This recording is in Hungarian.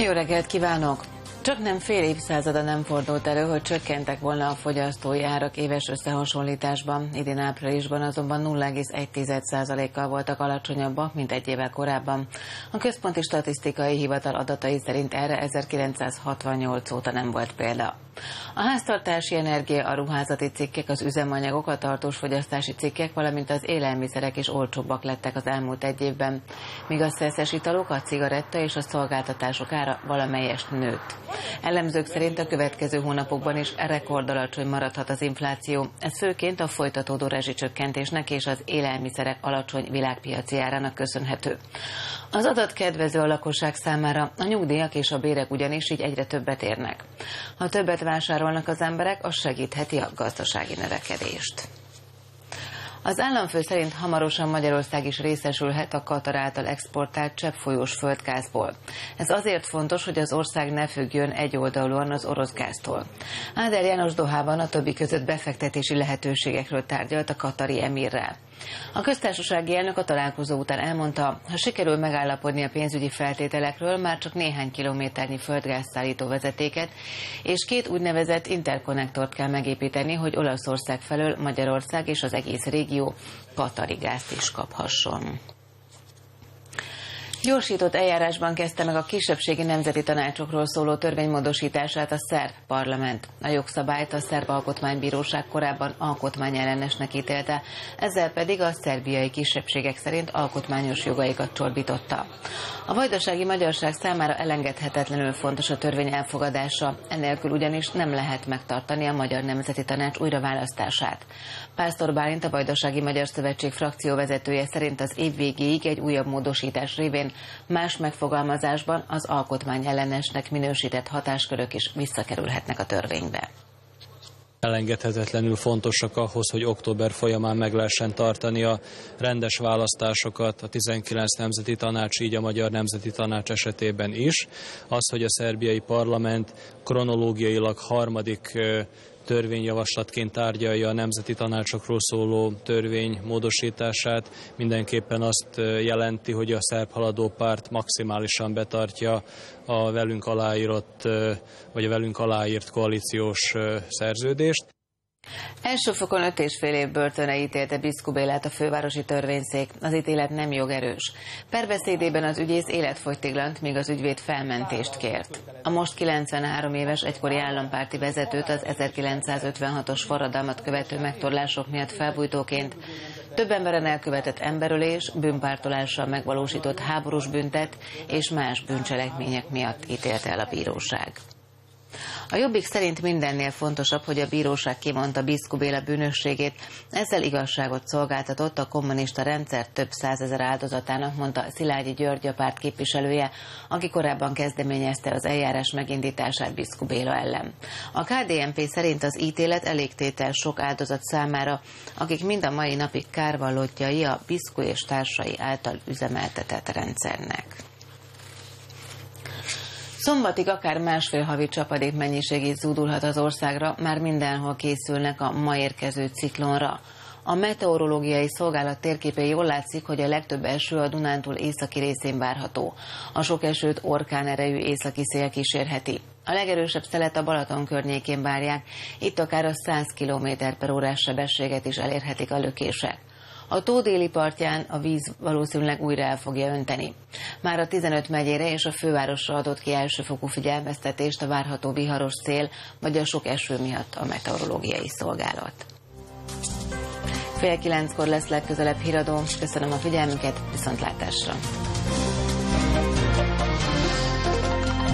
Jó reggelt kívánok! Csak nem fél évszázada nem fordult elő, hogy csökkentek volna a fogyasztói árak éves összehasonlításban. Idén áprilisban azonban 0,1%-kal voltak alacsonyabbak, mint egy évvel korábban. A Központi Statisztikai Hivatal adatai szerint erre 1968 óta nem volt példa. A háztartási energia, a ruházati cikkek, az üzemanyagok, a tartós fogyasztási cikkek, valamint az élelmiszerek is olcsóbbak lettek az elmúlt egy évben, míg a szeszes italok, a cigaretta és a szolgáltatások ára valamelyest nőtt. Elemzők szerint a következő hónapokban is rekordalacsony maradhat az infláció. Ez főként a folytatódó rezsicsökkentésnek és az élelmiszerek alacsony világpiaci árának köszönhető. Az adat kedvező a lakosság számára, a nyugdíjak és a bérek ugyanis így egyre többet érnek. Ha többet vásárolnak az emberek, az segítheti a gazdasági növekedést. Az államfő szerint hamarosan Magyarország is részesülhet a Katar által exportált cseppfolyós földgázból. Ez azért fontos, hogy az ország ne függjön egyoldalúan az orosz gáztól. Áder János Dohában a többi között befektetési lehetőségekről tárgyalt a katari emírrel. A köztársasági elnök a találkozó után elmondta, ha sikerül megállapodni a pénzügyi feltételekről, már csak néhány kilométernyi földgázszállító vezetéket és 2 úgynevezett interkonnektort kell megépíteni, hogy Olaszország felől Magyarország és az egész régió katari gázt is kaphasson. Gyorsított eljárásban kezdte meg a kisebbségi nemzeti tanácsokról szóló törvénymódosítását a szerb parlament. A jogszabályt a szerb alkotmánybíróság korábban alkotmányellenesnek ítélte, ezzel pedig a szerbiai kisebbségek szerint alkotmányos jogaikat csorbította. A vajdasági magyarság számára elengedhetetlenül fontos a törvény elfogadása, enélkül ugyanis nem lehet megtartani a Magyar Nemzeti Tanács újraválasztását. Pásztor Bálint, a Vajdasági Magyar Szövetség frakcióvezetője szerint az év végéig egy újabb módosítás révén más megfogalmazásban az alkotmányellenesnek minősített hatáskörök is visszakerülhetnek a törvénybe. Elengedhetetlenül fontosak ahhoz, hogy október folyamán meg lehessen tartani a rendes választásokat, a 19 nemzeti tanács, így a Magyar Nemzeti Tanács esetében is. Az, hogy a szerbiai parlament kronológiailag harmadik törvényjavaslatként tárgyalja a nemzeti tanácsokról szóló törvény módosítását, mindenképpen azt jelenti, hogy a szerb haladó párt maximálisan betartja a velünk aláírt koalíciós szerződést. Első fokon 5,5 év börtönre ítélte Biszku Bélát a fővárosi törvényszék. Az ítélet nem jogerős. Perbeszédében az ügyész életfogytiglant, míg az ügyvéd felmentést kért. A most 93 éves egykori állampárti vezetőt az 1956-os forradalmat követő megtorlások miatt felbújtóként, több emberen elkövetett emberölés, bűnpártolással megvalósított háborús büntet és más bűncselekmények miatt ítélte el a bíróság. A Jobbik szerint mindennél fontosabb, hogy a bíróság kimondta Biszku Béla bűnösségét, ezzel igazságot szolgáltatott a kommunista rendszer több százezer áldozatának, mondta Szilágyi György, a párt képviselője, aki korábban kezdeményezte az eljárás megindítását Biszku Béla ellen. A KDNP szerint az ítélet elégtétel sok áldozat számára, akik mind a mai napig kárvallottjai a Biszku és társai által üzemeltetett rendszernek. Szombatig akár másfél havi csapadék mennyiség is zúdulhat az országra, már mindenhol készülnek a ma érkező ciklonra. A meteorológiai szolgálat térképén jól látszik, hogy a legtöbb eső a Dunántúl északi részén várható. A sok esőt orkánerejű északi szél kísérheti. A legerősebb szelet a Balaton környékén várják, itt akár a 100 km/h sebességet is elérhetik a lökések. A tó déli partján a víz valószínűleg újra el fogja önteni. Már a 15 megyére és a fővárosra adott ki elsőfokú figyelmeztetést a várható viharos szél vagy a sok eső miatt a meteorológiai szolgálat. 8:30 lesz legközelebb híradó. Köszönöm a figyelmüket, viszontlátásra!